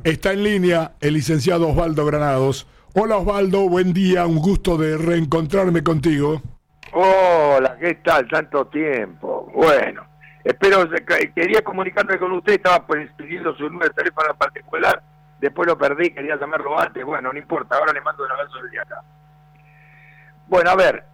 Está en línea el licenciado Osvaldo Granados. Hola Osvaldo, buen día, un gusto de reencontrarme contigo. Hola, ¿qué tal? Tanto tiempo. Bueno, quería comunicarme con usted, estaba pidiendo su número de teléfono en particular, después lo perdí, quería llamarlo antes, bueno, no importa, ahora le mando un abrazo desde acá. Bueno, a ver,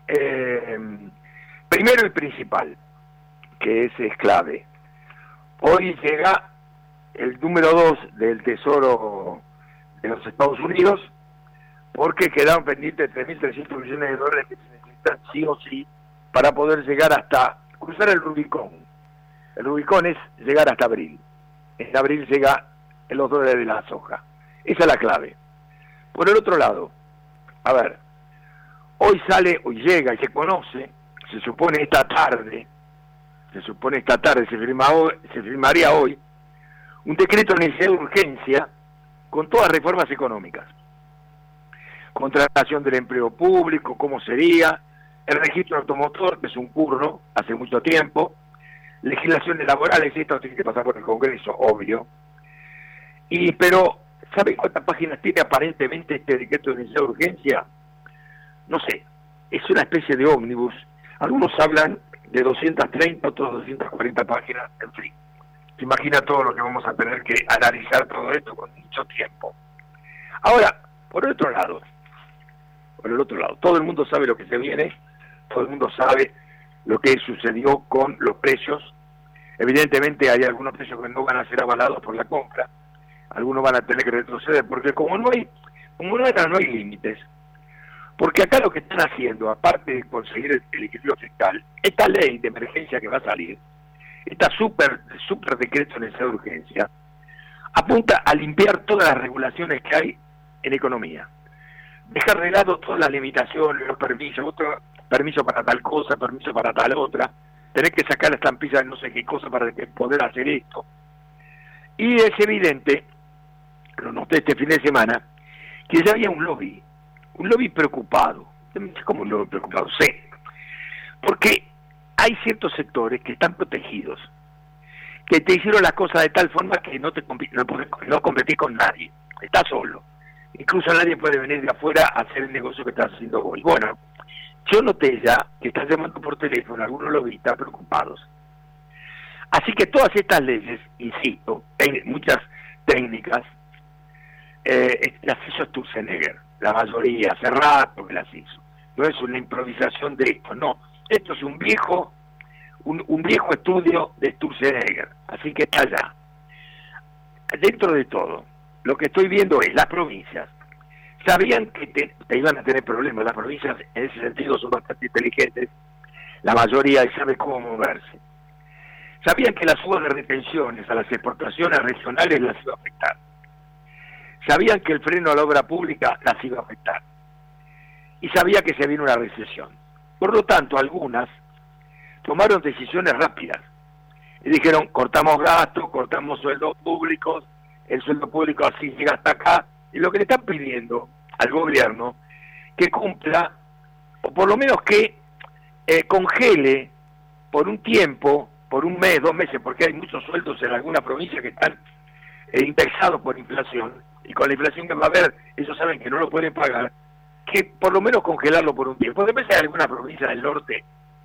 primero y principal, que es clave. Hoy llega el número 2 del Tesoro de los Estados Unidos, porque quedaron pendientes 3.300 millones de dólares que se necesitan sí o sí para poder llegar hasta cruzar el Rubicón. El Rubicón es llegar hasta abril. En abril llega los dólares de la soja. Esa es la clave. Por el otro lado, a ver, hoy llega y se conoce, se supone esta tarde, se firmaría hoy, un decreto de necesidad de urgencia con todas las reformas económicas. Contratación del empleo público, cómo sería, el registro automotor, que es un curro hace mucho tiempo, legislaciones laborales, esto tiene que pasar por el Congreso, obvio. Pero, ¿sabe cuántas páginas tiene aparentemente este decreto de necesidad de urgencia? No sé, es una especie de ómnibus. Algunos hablan de 230, otros 240 páginas, en fin. Se imagina todo lo que vamos a tener que analizar todo esto con mucho tiempo. Ahora, por el otro lado, todo el mundo sabe lo que se viene, todo el mundo sabe lo que sucedió con los precios. Evidentemente hay algunos precios que no van a ser avalados por la compra, algunos van a tener que retroceder, porque como no hay límites, porque acá lo que están haciendo, aparte de conseguir el equilibrio fiscal, esta ley de emergencia que va a salir, esta super decreto de necesidad de urgencia, apunta a limpiar todas las regulaciones que hay en economía. Dejar de lado todas las limitaciones, los permisos, permiso para tal cosa, permiso para tal otra, tener que sacar la estampilla de no sé qué cosa para poder hacer esto. Y es evidente, lo noté este fin de semana, que ya había un lobby preocupado. ¿Cómo un lobby preocupado? Sí, porque hay ciertos sectores que están protegidos, que te hicieron las cosas de tal forma que no competís con nadie, estás solo. Incluso nadie puede venir de afuera a hacer el negocio que estás haciendo hoy. Bueno, yo noté ya que están llamando por teléfono, algunos lobistas preocupados. Así que todas estas leyes, insisto, muchas técnicas, las hizo Sturzenegger, la mayoría, hace rato que las hizo. No es una improvisación de esto, no. Esto es un viejo estudio de Sturzenegger, así que está allá. Dentro de todo, lo que estoy viendo es las provincias. Sabían que te iban a tener problemas. Las provincias en ese sentido son bastante inteligentes. La mayoría sabe cómo moverse. Sabían que las subas de retenciones a las exportaciones regionales las iba a afectar. Sabían que el freno a la obra pública las iba a afectar. Y sabía que se viene una recesión. Por lo tanto, algunas tomaron decisiones rápidas. Y dijeron, cortamos gastos, cortamos sueldos públicos, el sueldo público así llega hasta acá, y lo que le están pidiendo al gobierno, que cumpla, o por lo menos que congele por un tiempo, por un mes, 2 meses, porque hay muchos sueldos en alguna provincia que están indexados por inflación, y con la inflación que va a haber, ellos saben que no lo pueden pagar, que por lo menos congelarlo por un tiempo. Después hay alguna provincia del norte,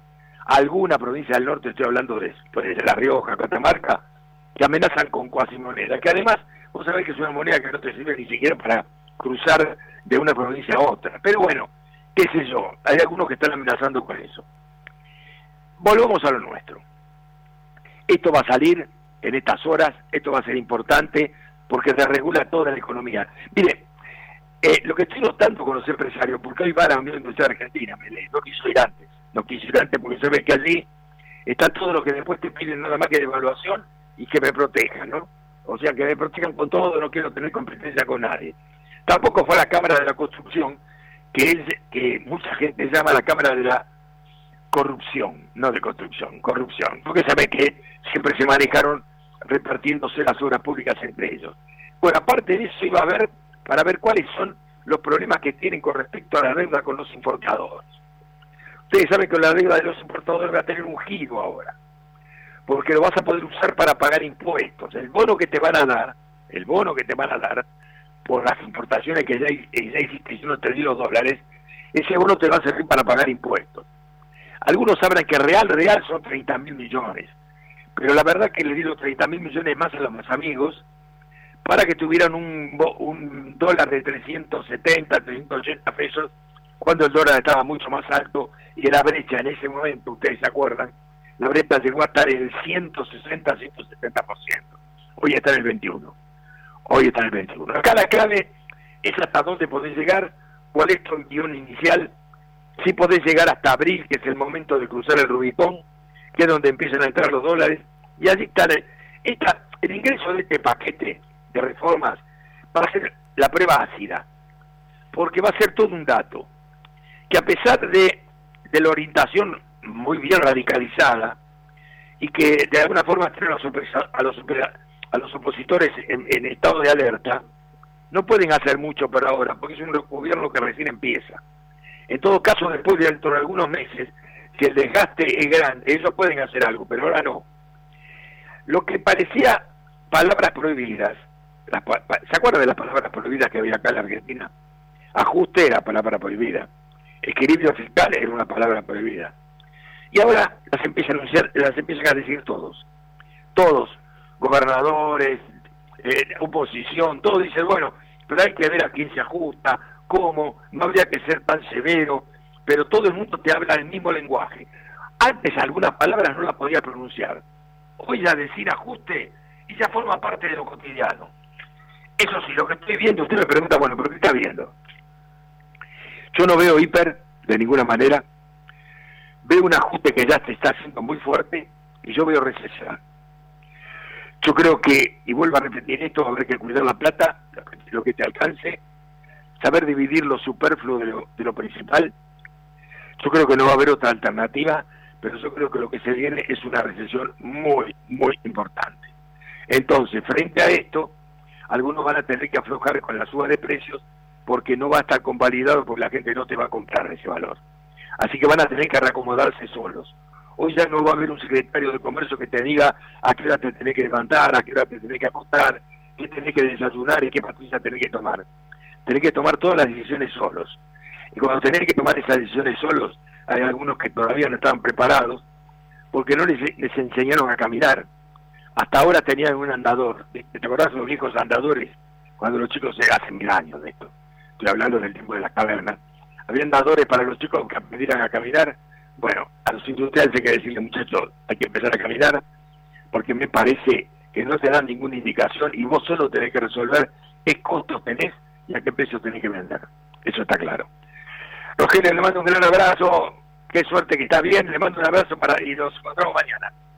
estoy hablando de La Rioja, Catamarca, que amenazan con cuasimoneda, que además, vos sabés que es una moneda que no te sirve ni siquiera para cruzar de una provincia a otra. Pero bueno, qué sé yo, hay algunos que están amenazando con eso. Volvamos a lo nuestro. Esto va a salir en estas horas, esto va a ser importante, porque se regula toda la economía. Mire, lo que estoy notando con los empresarios, porque hoy va a la Unión Industrial Argentina, no quiso ir antes porque se ve que allí está todo lo que después te piden nada más que de evaluación y que me protejan, ¿no? O sea, que me protejan con todo, no quiero tener competencia con nadie. Tampoco fue a la Cámara de la Construcción, que mucha gente llama la Cámara de la Corrupción, no de construcción, corrupción, porque sabe que siempre se manejaron repartiéndose las obras públicas entre ellos. Bueno, aparte de eso iba a ver, para ver cuáles son los problemas que tienen con respecto a la deuda con los importadores. Ustedes saben que la deuda de los importadores va a tener un giro ahora, porque lo vas a poder usar para pagar impuestos. El bono que te van a dar el bono que te van a dar por las importaciones que ya hiciste y uno te dio los dólares, ese bono te va a servir para pagar impuestos. Algunos sabrán que real son 30.000 millones, pero la verdad que le di los 30.000 millones más a los más amigos para que tuvieran un dólar de 370, 380 pesos, cuando el dólar estaba mucho más alto y la brecha en ese momento, ustedes se acuerdan, la brecha llegó a estar en el 160, 170%. Hoy está en el 21%. Acá la clave es hasta dónde podés llegar, cuál es tu guión inicial, si podés llegar hasta abril, que es el momento de cruzar el Rubicón, que es donde empiezan a entrar los dólares, y allí está el ingreso de este paquete de reformas va a ser la prueba ácida, porque va a ser todo un dato, que a pesar de la orientación muy bien radicalizada, y que de alguna forma tiene a los opositores en estado de alerta, no pueden hacer mucho por ahora, porque es un gobierno que recién empieza. En todo caso, después dentro de algunos meses, si el desgaste es grande, ellos pueden hacer algo, pero ahora no. Lo que parecía palabras prohibidas, ¿se acuerdan de las palabras prohibidas que había acá en la Argentina? Ajuste era palabra prohibida, equilibrio fiscal era una palabra prohibida. Y ahora las empiezan a decir todos, gobernadores, oposición, todos dicen, bueno, pero hay que ver a quién se ajusta, cómo, no habría que ser tan severo, pero todo el mundo te habla el mismo lenguaje. Antes algunas palabras no las podía pronunciar, hoy ya decir ajuste y ya forma parte de lo cotidiano. Eso sí, lo que estoy viendo, usted me pregunta, bueno, ¿pero qué está viendo? Yo no veo hiper de ninguna manera, veo un ajuste que ya se está haciendo muy fuerte y yo veo recesión. Yo creo que, y vuelvo a repetir esto, va a haber que cuidar la plata, lo que te alcance, saber dividir lo superfluo de lo principal. Yo creo que no va a haber otra alternativa, pero yo creo que lo que se viene es una recesión muy, muy importante. Entonces, frente a esto, algunos van a tener que aflojar con la suba de precios porque no va a estar convalidado porque la gente no te va a comprar ese valor. Así que van a tener que reacomodarse solos. Hoy ya no va a haber un secretario de comercio que te diga a qué hora te tenés que levantar, a qué hora te tenés que acostar, qué tenés que desayunar y qué pastilla tenés que tomar. Tenés que tomar todas las decisiones solos. Y cuando tenés que tomar esas decisiones solos, hay algunos que todavía no estaban preparados porque no les enseñaron a caminar. Hasta ahora tenían un andador. ¿Te acordás de los viejos andadores? Cuando los chicos se hacen 1000 años de esto. Estoy hablando del tiempo de las cavernas. Había andadores para los chicos que aprendieran a caminar. Bueno, a los industriales hay que decirle, muchachos, hay que empezar a caminar, porque me parece que no te dan ninguna indicación y vos solo tenés que resolver qué costos tenés y a qué precio tenés que vender. Eso está claro. Rogelio, le mando un gran abrazo, qué suerte que está bien, le mando un abrazo y nos encontramos mañana.